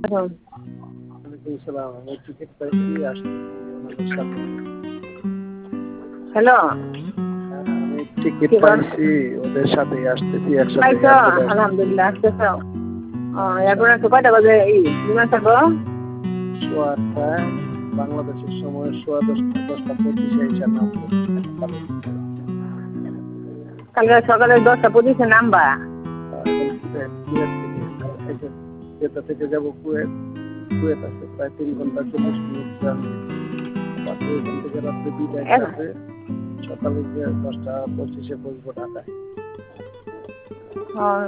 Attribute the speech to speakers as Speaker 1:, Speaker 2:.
Speaker 1: ওয়ালাইকুম সালাম। আমি টিকিট পাইছি, আসতেছি ওনাদের সাথে।
Speaker 2: হ্যালো,
Speaker 1: আমি টিকিট
Speaker 2: কি কর
Speaker 1: পাইছি, ওদের সাথে আসতেছি, একসাথে
Speaker 2: পাইছো?
Speaker 1: এয়ারপোর্টে আসতেছি।
Speaker 2: আলহামদুলিল্লাহ আসতেছো। এরপর আছে কয়টা বাজে বিমান থাকো?
Speaker 1: সোয়া আটটায়, বাংলাদেশের সময় সোয়া 10টা 25-এ এসে নামবো।
Speaker 2: কালকে সকালে 10টা 25-এ নামবা।
Speaker 1: এবং কুয়েত থেকে জেদ্দা থেকে যাবো কুয়েত। কুয়েত আছে প্রায় 3 ঘন্টা 40 মিনিট জার্নি। তারপরে ওইখান থেকে রাত্রে 2টায় ফ্লাইটে সকালে গিয়ে 10টা 25-এ পৌঁছবো ঢাকায়।